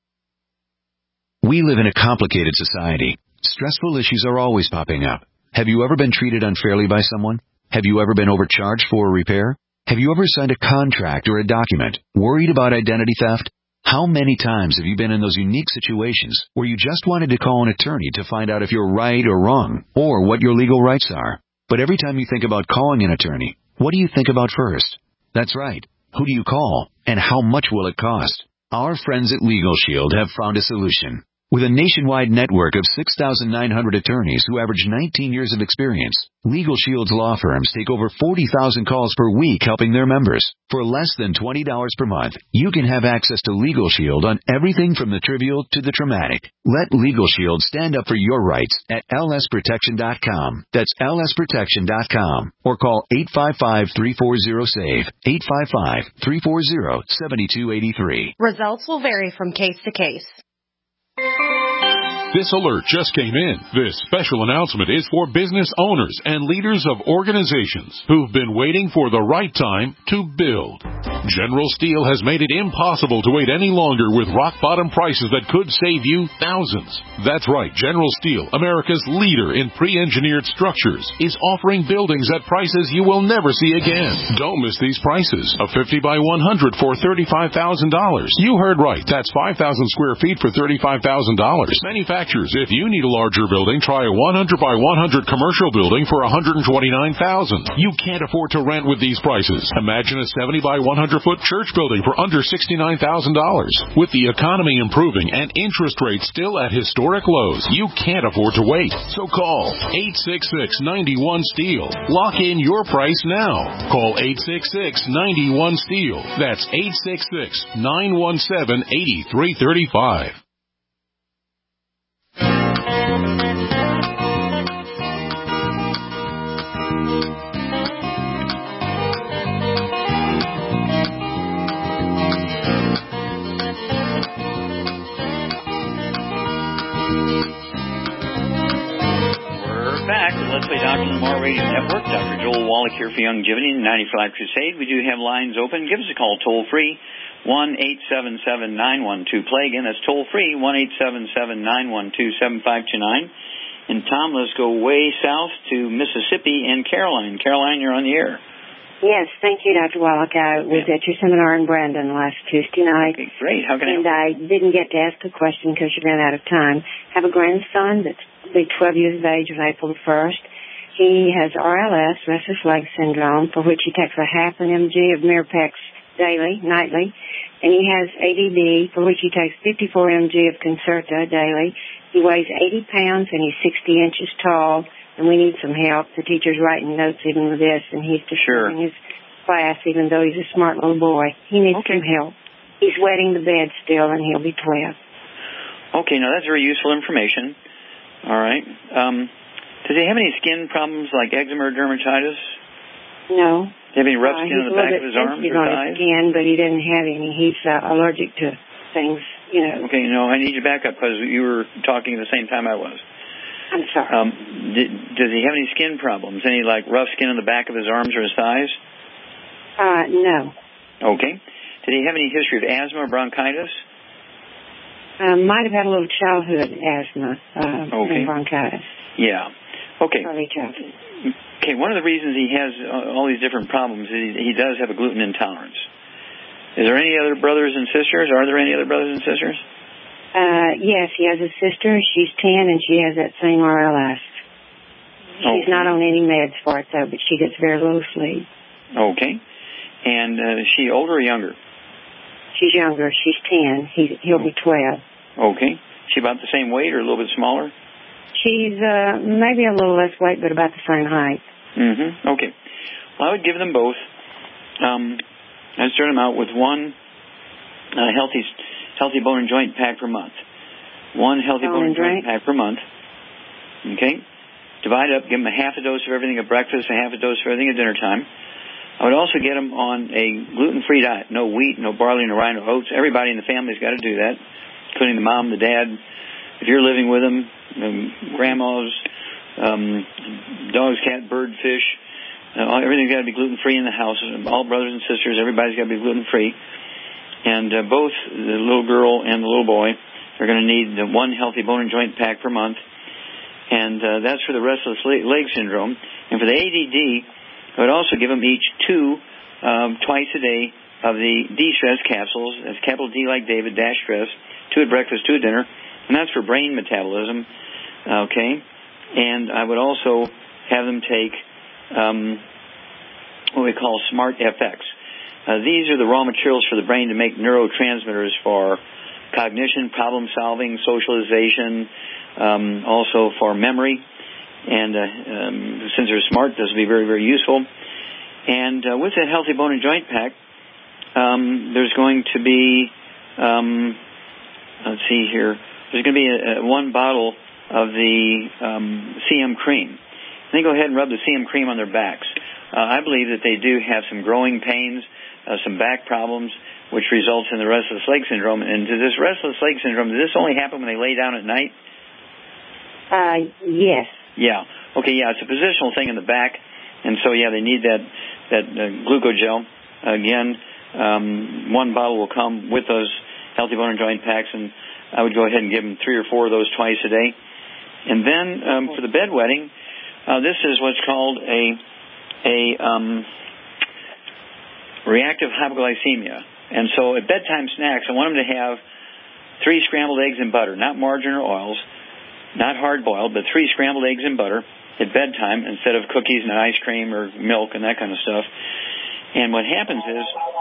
We live in a complicated society. Stressful issues are always popping up. Have you ever been treated unfairly by someone? Have you ever been overcharged for a repair? Have you ever signed a contract or a document worried about identity theft? How many times have you been in those unique situations where you just wanted to call an attorney to find out if you're right or wrong, or what your legal rights are? But every time you think about calling an attorney, what do you think about first? That's right. Who do you call, and how much will it cost? Our friends at Legal Shield have found a solution. With a nationwide network of six thousand nine hundred attorneys who average nineteen years of experience, Legal Shield's law firms take over forty thousand calls per week helping their members. For less than twenty dollars per month, you can have access to Legal Shield on everything from the trivial to the traumatic. Let Legal Shield stand up for your rights at L S protection dot com. That's L S protection dot com. Or call eight five five, three four zero, S A V E, eight five five, three four zero, seven two eight three. Results will vary from case to case. This alert just came in. This special announcement is for business owners and leaders of organizations who've been waiting for the right time to build. General Steel has made it impossible to wait any longer with rock-bottom prices that could save you thousands. That's right. General Steel, America's leader in pre-engineered structures, is offering buildings at prices you will never see again. Don't miss these prices. A fifty by one hundred for thirty-five thousand dollars. You heard right. That's five thousand square feet for thirty-five thousand dollars. Manufacturers, if you need a larger building, try a one hundred by one hundred commercial building for one hundred twenty-nine thousand dollars. You can't afford to rent with these prices. Imagine a seventy by one hundred foot church building for under sixty-nine thousand dollars. With the economy improving and interest rates still at historic lows, you can't afford to wait. So call eight six six, nine one, S T E E L. Lock in your price now. Call eight six six, nine one, S T E E L. That's eight six six, nine one seven, eight three three five. Let's Play Doctor Lamar Radio Network. Doctor Joel Wallach here for Youngevity and ninety-five Crusade. We do have lines open. Give us a call toll free, one eight seven seven nine one two play. Again, that's toll free, one eight seven seven nine one two seven five two nine. And Tom, let's go way south to Mississippi and Caroline. Caroline, you're on the air. Yes, thank you, Doctor Wallach. I was at your seminar in Brandon last Tuesday night. Okay, great. How can I And I didn't get to ask a question because you ran out of time. I have a grandson that's will be twelve years of age on April the first. He has R L S, restless leg syndrome, for which he takes a half an M G of Mirapex daily, nightly. And he has A D D, for which he takes fifty-four milligrams of Concerta daily. He weighs eighty pounds and he's sixty inches tall. And we need some help. The teacher's writing notes even with this, and he's disturbing his class even though he's a smart little boy. He needs okay. some help. He's wetting the bed still, and he'll be twelve. Okay, now that's very useful information. All right. Um, does he have any skin problems like eczema or dermatitis? No. Does he have any rough uh, skin on the back of his arms or on thighs? His skin, but he didn't have any. He's uh, allergic to things, you know. Okay, no, I need you back up because you were talking at the same time I was. I'm sorry. Um, did, does he have any skin problems? Any, like, rough skin on the back of his arms or his thighs? Uh, no. Okay. Did he have any history of asthma or bronchitis? Uh, might have had a little childhood asthma uh, okay. and bronchitis. Yeah. Okay. Early childhood. Okay, one of the reasons he has all these different problems is he, he does have a gluten intolerance. Is there any other brothers and sisters? Are there any other brothers and sisters? Uh, yes, he has a sister. She's ten, and she has that same R L S. She's okay. not on any meds for it, though, but she gets very little sleep. Okay. And uh, is she older or younger? She's younger. She's ten. He, he'll be twelve. Okay. She about the same weight or a little bit smaller? She's uh, maybe a little less weight, but about the same height. Mm-hmm. Okay. Well, I would give them both. Um, I'd start them out with one uh, healthy... healthy bone and joint pack per month. One healthy bone, bone and joint pack per month. Okay? Divide up, give them a half a dose of everything at breakfast, a half a dose of everything at dinner time. I would also get them on a gluten-free diet. No wheat, no barley, no rye, no oats. Everybody in the family's got to do that, including the mom, the dad. If you're living with them, um, grandmas, um, dogs, cat, bird, fish, uh, everything's got to be gluten-free in the house. All brothers and sisters, everybody's got to be gluten-free. And uh, both the little girl and the little boy are going to need the one healthy bone and joint pack per month. And uh, that's for the restless leg syndrome. And for the A D D, I would also give them each two um, twice a day of the D-Stress capsules. That's capital D like David, dash stress, two at breakfast, two at dinner. And that's for brain metabolism. Okay? And I would also have them take um, what we call Smart F X. Uh, these are the raw materials for the brain to make neurotransmitters for cognition, problem solving, socialization, um, also for memory. And uh, um, since they're smart, this will be very, very useful. And uh, with that healthy bone and joint pack, um, there's going to be, um, let's see here, there's going to be a, a one bottle of the um, C M cream. They go ahead and rub the C M cream on their backs. Uh, I believe that they do have some growing pains, uh, some back problems, which results in the restless leg syndrome. And does this restless leg syndrome, does this only happen when they lay down at night? Uh, yes. Yeah. Okay, yeah, it's a positional thing in the back. And so, yeah, they need that, that uh, glucogel. Again, um, one bottle will come with those healthy bone and joint packs, and I would go ahead and give them three or four of those twice a day. And then um, for the bedwetting, uh, this is what's called a, a um, reactive hypoglycemia. And so at bedtime snacks, I want them to have three scrambled eggs and butter, not margarine or oils, not hard-boiled, but three scrambled eggs and butter at bedtime instead of cookies and ice cream or milk and that kind of stuff. And what happens is,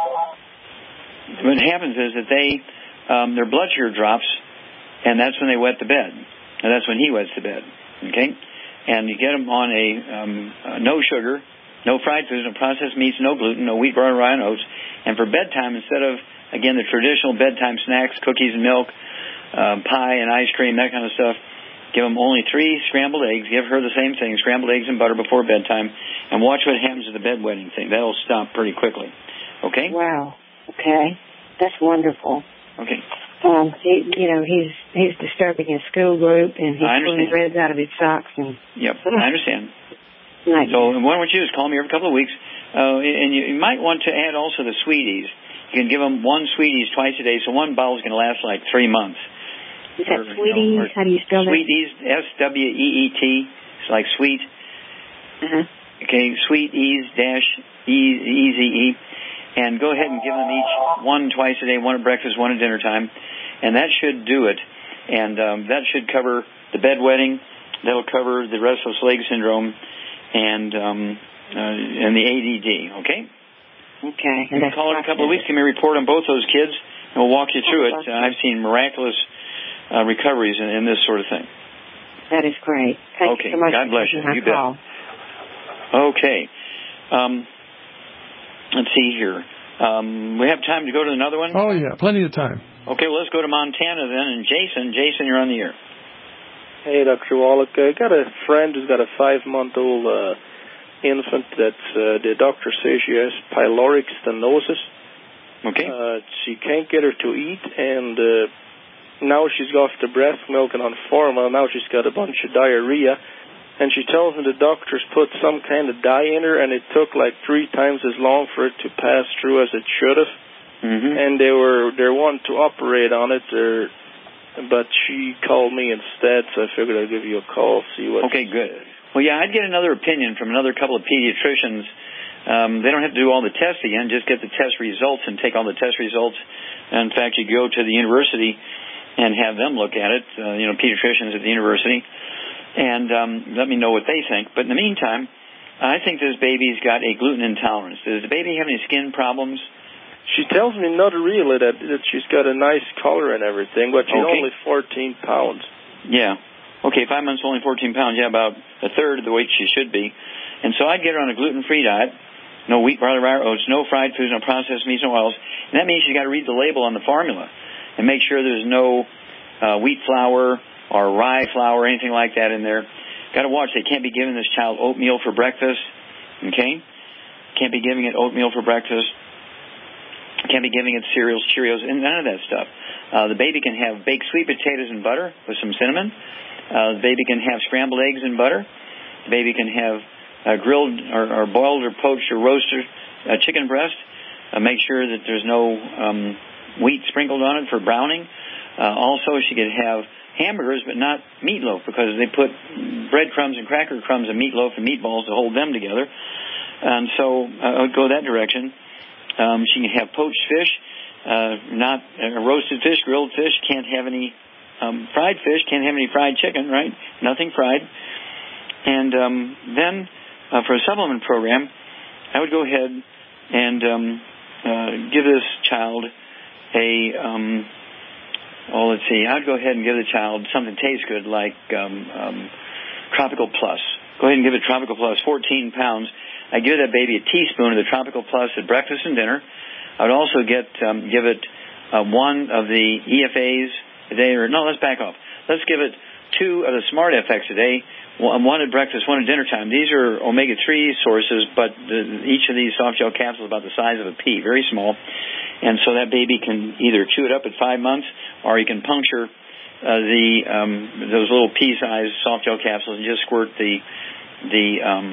what happens is that they, um, their blood sugar drops, and that's when they wet the bed. And that's when he wets the bed. Okay? And you get them on a, um, uh, no sugar, no fried foods, no processed meats, no gluten, no wheat, barley, rye, and oats. And for bedtime, instead of, again, the traditional bedtime snacks, cookies and milk, uh, pie and ice cream, that kind of stuff, give them only three scrambled eggs. Give her the same thing, scrambled eggs and butter before bedtime, and watch what happens to the bedwetting thing. That'll stop pretty quickly. Okay? Wow. Okay. That's wonderful. Okay. Um, he, you know, he's he's disturbing his school group, and he's pulling threads out of his socks. And yep, I understand. Nice. So what I want you to do is call me every couple of weeks, uh, and you, you might want to add also the sweeties. You can give them one Sweeties twice a day, so one bottle is going to last like three months. Is that or, Sweeties? You know, How do you spell that? Sweeties, S W E E T. It's like sweet. Uh-huh. Okay, Sweet Ease dash E Z E. And go ahead and give them each one twice a day, one at breakfast, one at dinner time. And that should do it. And um, that should cover the bedwetting. That'll cover the restless leg syndrome and um, uh, and the A D D, okay? Okay. You can call in a couple of weeks, give me a report on both those kids, and we'll walk you through it. Uh, I've seen miraculous uh, recoveries in, in this sort of thing. That is great. Thank okay. you so much. God bless you. You bet. Call. Okay. Um, let's see here. Um, we have time to go to another one? Oh, yeah. Plenty of time. Okay, well, let's go to Montana then. And Jason, Jason, you're on the air. Hey, Doctor Wallach. I got a friend who's got a five-month-old uh, infant that uh, the doctor says she has pyloric stenosis. Okay. Uh, she can't get her to eat, and uh, now she's off the breast milk and on formula. Now she's got a bunch of diarrhea. And she tells me the doctors put some kind of dye in her, and it took like three times as long for it to pass through as it should have. Mm-hmm. And they were they wanting to operate on it, or, but she called me instead, so I figured I'd give you a call, see what. Okay, good. Well, yeah, I'd get another opinion from another couple of pediatricians. Um, they don't have to do all the tests again; just get the test results and take all the test results. And in fact, you go to the university and have them look at it. Uh, you know, pediatricians at the university. And um, let me know what they think. But in the meantime, I think this baby's got a gluten intolerance. Does the baby have any skin problems? She tells me not really that, that she's got a nice color and everything, but she's okay. only fourteen pounds. Yeah. Okay, five months, only fourteen pounds. Yeah, about a third of the weight she should be. And so I'd get her on a gluten-free diet. No wheat, barley, rye, oats, no fried foods, no processed meats, no oils. And that means she's got to read the label on the formula and make sure there's no uh, wheat flour or rye flour or anything like that in there. Got to watch. They can't be giving this child oatmeal for breakfast. Okay? Can't be giving it oatmeal for breakfast. Can't be giving it cereals, Cheerios, and none of that stuff. Uh, the baby can have baked sweet potatoes and butter with some cinnamon. Uh, the baby can have scrambled eggs and butter. The baby can have uh, grilled or, or boiled or poached or roasted uh, chicken breast. Uh, make sure that there's no um, wheat sprinkled on it for browning. Uh, also, she could have hamburgers, but not meatloaf, because they put breadcrumbs and cracker crumbs and meatloaf and meatballs to hold them together. And so uh, I would go that direction. Um, she can have poached fish, uh, not uh, roasted fish, grilled fish. Can't have any um, fried fish. Can't have any fried chicken, right? Nothing fried. And um, then uh, for a supplement program, I would go ahead and um, uh, give this child a... Um, Oh, let's see. I'd go ahead and give the child something that tastes good, like um, um, Tropical Plus. Go ahead and give it Tropical Plus, fourteen pounds. I'd give that baby a teaspoon of the Tropical Plus at breakfast and dinner. I would also get um, give it uh, one of the E F As a day. Or no, let's back off. Let's give it two of the Smart F X a day, one at breakfast, one at dinner time. These are omega three sources, but the, each of these soft gel capsules is about the size of a pea, very small. And so that baby can either chew it up at five months, or you can puncture uh, the um, those little pea-sized soft gel capsules and just squirt the the um,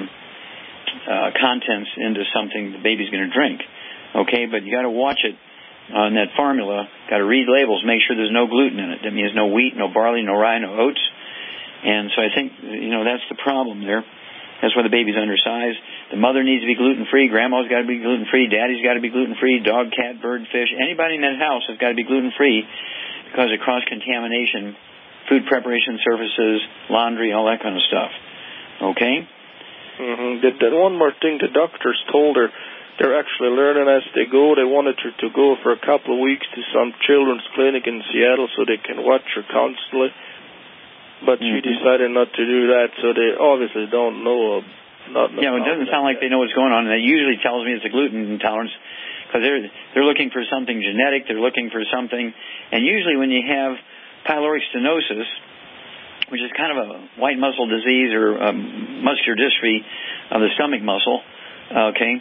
uh, contents into something the baby's going to drink. Okay, but you got to watch it on that formula. Got to read labels, make sure there's no gluten in it. That means no wheat, no barley, no rye, no oats. And so I think you know that's the problem there. That's why the baby's undersized. The mother needs to be gluten-free. Grandma's got to be gluten-free. Daddy's got to be gluten-free. Dog, cat, bird, fish. Anybody in that house has got to be gluten-free because of cross-contamination, food preparation surfaces, laundry, all that kind of stuff. Okay? Mm-hmm. Did, did one more thing. The doctors told her they're actually learning as they go. They wanted her to go for a couple of weeks to some children's clinic in Seattle so they can watch her constantly. But she mm-hmm. decided not to do that, so they obviously don't know. Not know yeah, well, it doesn't sound like they know what's going on, and that usually tells me it's a gluten intolerance, because they're they're looking for something genetic. They're looking for something, and usually when you have pyloric stenosis, which is kind of a white muscle disease or um, muscular dystrophy of the stomach muscle, okay,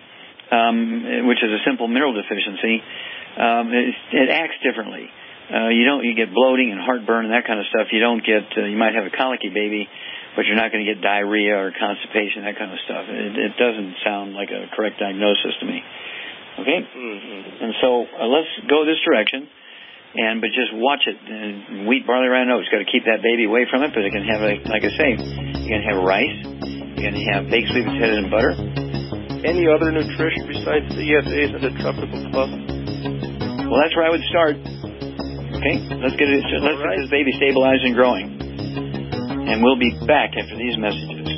um, which is a simple mineral deficiency, um, it, it acts differently. Uh, you don't, you get bloating and heartburn and that kind of stuff. You don't get, uh, you might have a colicky baby, but you're not going to get diarrhea or constipation, that kind of stuff. It, it doesn't sound like a correct diagnosis to me. Okay? Mm-hmm. And so uh, let's go this direction. And but just watch it. Uh, wheat, barley, rye, and oats. Got to keep that baby away from it, but it can have, a, like I say, you can have rice. You can have baked sweet potatoes and butter. Any other nutrition besides the E F As and the Tropical Plus? Well, that's where I would start. Okay, let's get it. Let's right. get this baby stabilized and growing. And we'll be back after these messages.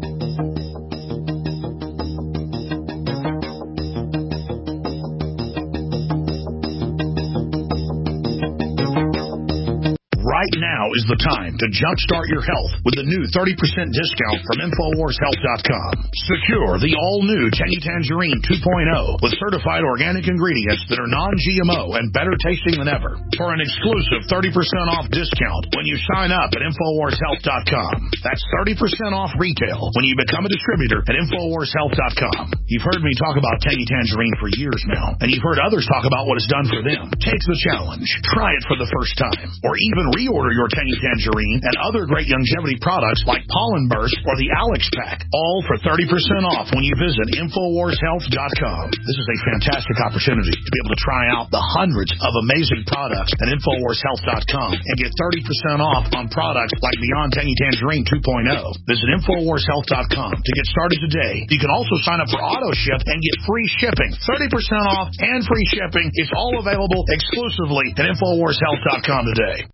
Right now is the time to jumpstart your health with the new thirty percent discount from Infowars Health dot com. Secure the all-new Tangy Tangerine two point oh with certified organic ingredients that are non-G M O and better tasting than ever. For an exclusive thirty percent off discount when you sign up at Infowars Health dot com. That's thirty percent off retail when you become a distributor at Infowars Health dot com. You've heard me talk about Tangy Tangerine for years now, and you've heard others talk about what it's done for them. Take the challenge. Try it for the first time, or even re Order your Tangy Tangerine and other great longevity products like Pollen Burst or the Alex Pack, all for thirty percent off when you visit Infowars Health dot com. This is a fantastic opportunity to be able to try out the hundreds of amazing products at Infowars Health dot com and get thirty percent off on products like Beyond Tangy Tangerine two point oh. Visit Infowars Health dot com to get started today. You can also sign up for auto ship and get free shipping. thirty percent off and free shipping. It's all available exclusively at Infowars Health dot com today.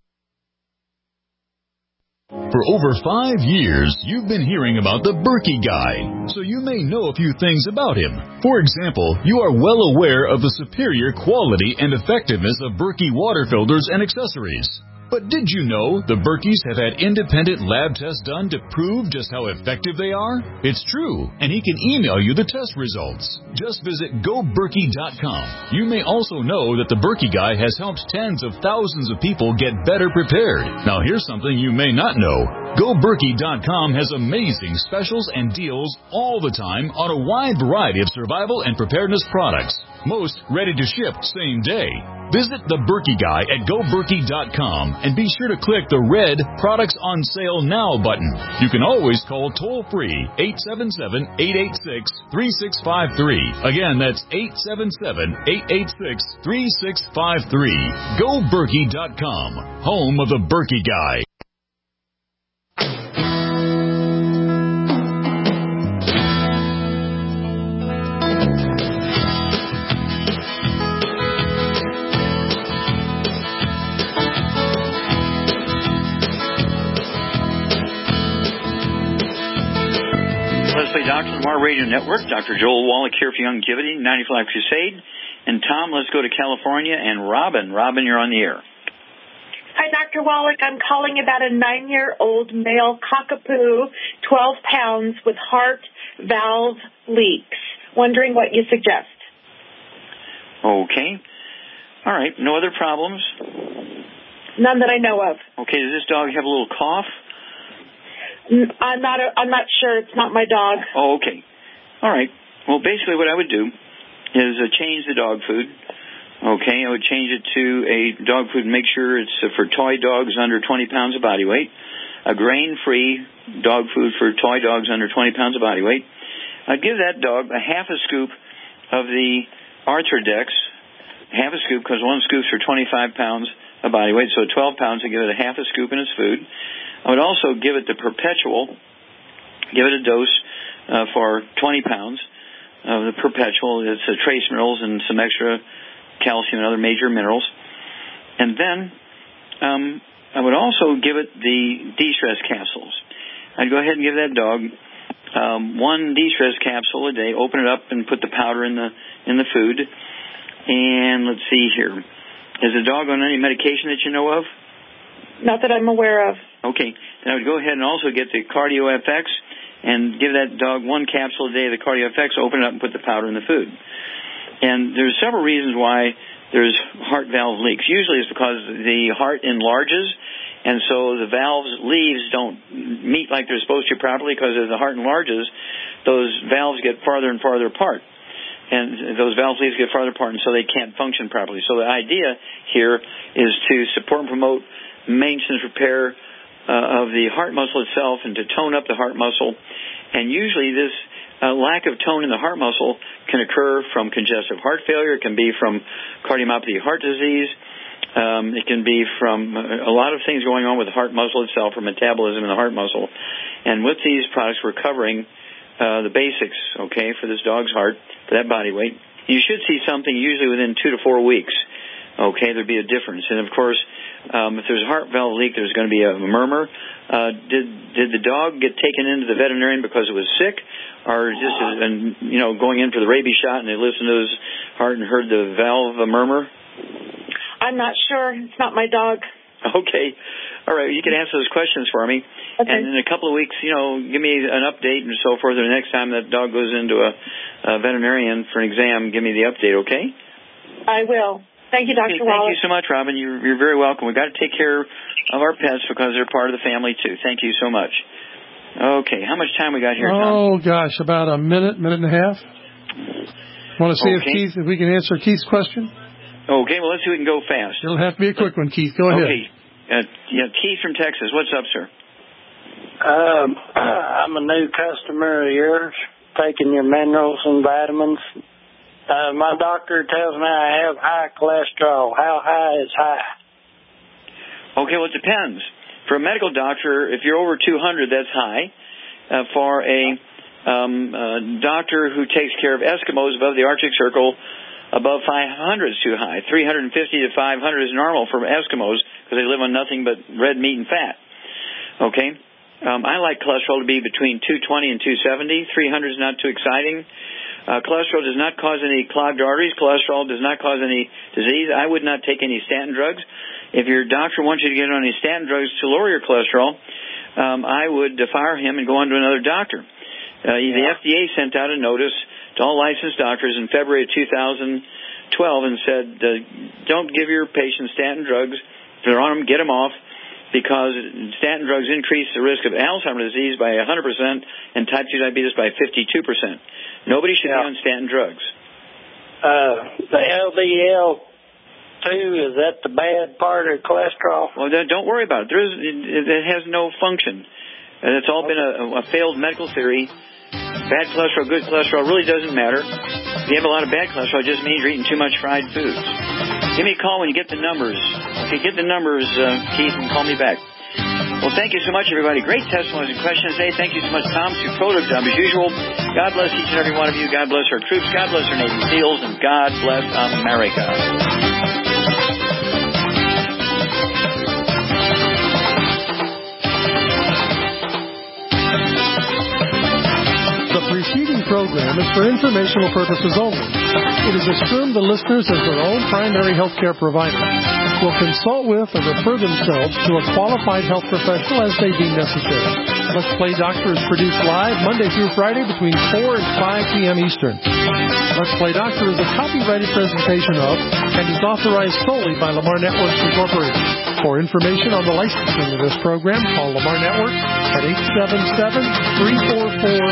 For over five years, you've been hearing about the Berkey Guy, so you may know a few things about him. For example, you are well aware of the superior quality and effectiveness of Berkey water filters and accessories. But did you know the Berkeys have had independent lab tests done to prove just how effective they are? It's true, and he can email you the test results. Just visit go berkey dot com. You may also know that the Berkey Guy has helped tens of thousands of people get better prepared. Now here's something you may not know. go berkey dot com has amazing specials and deals all the time on a wide variety of survival and preparedness products. Most ready to ship same day. Visit the Berkey Guy at go berkey dot com and be sure to click the red Products on Sale Now button. You can always call toll-free eight seven seven, eight eight six, three six five three. Again, that's eight seven seven, eight eight six, three six five three. go berkey dot com, home of the Berkey Guy. Doctor Lamar Radio Network, Doctor Joel Wallach here for Longevity, ninety-five Crusade. And Tom, let's go to California. And Robin. Robin, you're on the air. Hi, Doctor Wallach. I'm calling about a nine-year-old male cockapoo, twelve pounds, with heart valve leaks. Wondering what you suggest. Okay. All right. No other problems? None that I know of. Okay. Does this dog have a little cough? I'm not. A, I'm not sure. It's not my dog. Oh, okay. All right. Well, basically, what I would do is uh, change the dog food. Okay, I would change it to a dog food and make sure it's uh, for toy dogs under twenty pounds of body weight. A grain-free dog food for toy dogs under twenty pounds of body weight. I'd give that dog a half a scoop of the Arthrodex, half a scoop because one scoop's for twenty-five pounds of body weight, so twelve pounds. I give it a half a scoop in its food. I would also give it the Perpetual, give it a dose uh, for twenty pounds of the Perpetual. It's uh, trace minerals and some extra calcium and other major minerals. And then um, I would also give it the de-stress capsules. I'd go ahead and give that dog um, one de-stress capsule a day, open it up and put the powder in the in the food. And let's see here. Is the dog on any medication that you know of? Not that I'm aware of. Okay. Then I would go ahead and also get the Cardio F X and give that dog one capsule a day of the Cardio F X, open it up and put the powder in the food. And there's several reasons why there's heart valve leaks. Usually it's because the heart enlarges, and so the valves, leaves don't meet like they're supposed to properly, because as the heart enlarges, those valves get farther and farther apart. And those valve leaves get farther apart, and so they can't function properly. So the idea here is to support and promote maintenance, repair uh, of the heart muscle itself, and to tone up the heart muscle. And usually this uh, lack of tone in the heart muscle can occur from congestive heart failure. It can be from cardiomyopathy heart disease. Um, it can be from a lot of things going on with the heart muscle itself or metabolism in the heart muscle. And with these products, we're covering uh, the basics, okay, for this dog's heart, for that body weight. You should see something usually within two to four weeks. Okay, there'd be a difference. And, of course, um, if there's a heart valve leak, there's going to be a murmur. Uh, did did the dog get taken into the veterinarian because it was sick, or just, uh, and, you know, going in for the rabies shot and they listened to his heart and heard the valve uh, murmur? I'm not sure. It's not my dog. Okay. All right. You can answer those questions for me. Okay. And in a couple of weeks, you know, give me an update and so forth. And the next time that dog goes into a, a veterinarian for an exam, give me the update, okay? I will. Thank you, Doctor Okay, Wallace. thank you so much, Robin. You're, you're very welcome. We've got to take care of our pets because they're part of the family, too. Thank you so much. Okay. How much time we got here, Tom? Oh, gosh, about a minute, minute and a half. Want to see okay. if Keith, if we can answer Keith's question? Okay, well, let's see if we can go fast. It'll have to be a quick one, Keith. Go ahead. Okay. Uh, yeah, Keith from Texas. What's up, sir? Um, I'm a new customer of yours, taking your minerals and vitamins. Uh, my doctor tells me I have high cholesterol. How high is high? Okay, well, it depends. For a medical doctor, if you're over two hundred, that's high. Uh, for a um, uh, doctor who takes care of Eskimos above the Arctic Circle, above five hundred is too high. three fifty to five hundred is normal for Eskimos because they live on nothing but red meat and fat. Okay? Um, I like cholesterol to be between two twenty and two seventy. three hundred is not too exciting. Uh, cholesterol does not cause any clogged arteries. Cholesterol does not cause any disease. I would not take any statin drugs. If your doctor wants you to get on any statin drugs to lower your cholesterol, um, I would uh, fire him and go on to another doctor. Uh, yeah. The F D A sent out a notice to all licensed doctors in February of two thousand twelve and said, uh, don't give your patients statin drugs. If they're on them, get them off, because statin drugs increase the risk of Alzheimer's disease by one hundred percent and type two diabetes by fifty-two percent. Nobody should yeah. be on statin drugs. Uh, the L D L two, is that the bad part of cholesterol? Well, don't worry about it. There is, it, it has no function. And it's all okay. been a, a failed medical theory. Bad cholesterol, good cholesterol really doesn't matter. If you have a lot of bad cholesterol, it just means you're eating too much fried foods. Give me a call when you get the numbers. Okay, get the numbers, uh, Keith, and call me back. Well, thank you so much, everybody. Great testimonies and questions today. Thank you so much, Tom. Super job as usual. God bless each and every one of you. God bless our troops. God bless our Navy SEALs. And God bless America. The preceding program is for informational purposes only. It is assumed the listeners, as their own primary health care provider, will consult with or refer themselves to a qualified health professional as they deem necessary. Let's Play Doctor is produced live Monday through Friday between four and five p.m. Eastern. Let's Play Doctor is a copyrighted presentation of and is authorized solely by Lamar Networks Incorporated. For information on the licensing of this program, call Lamar Networks at eight seven seven, three four four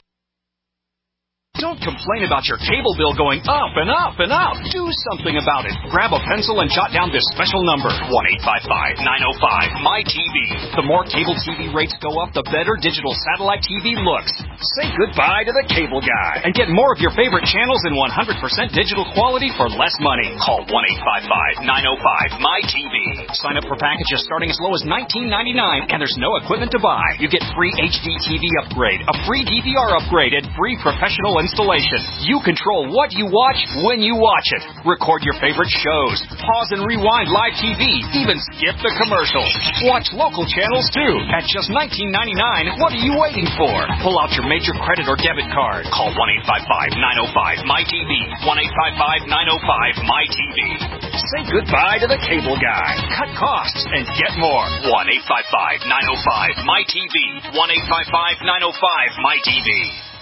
Don't complain about your cable bill going up and up and up. Do something about it. Grab a pencil and jot down this special number, one eight five five, nine oh five, M Y T V. The more cable T V rates go up, the better digital satellite T V looks. Say goodbye to the cable guy and get more of your favorite channels in one hundred percent digital quality for less money. Call one eight five five, nine oh five, M Y T V. Sign up for packages starting as low as nineteen ninety-nine, and there's no equipment to buy. You get free H D T V upgrade, a free D V R upgrade, and free professional installation. You control what you watch when you watch it. Record your favorite shows. Pause and rewind live T V. Even skip the commercials. Watch local channels too. At just nineteen ninety-nine, what are you waiting for? Pull out your major credit or debit card. Call one eight five five, nine oh five, M Y T V. one eight five five, nine oh five, M Y T V. Say goodbye to the cable guy. Cut costs and get more. one eight five five, nine oh five, M Y T V. one eight five five, nine oh five, M Y T V.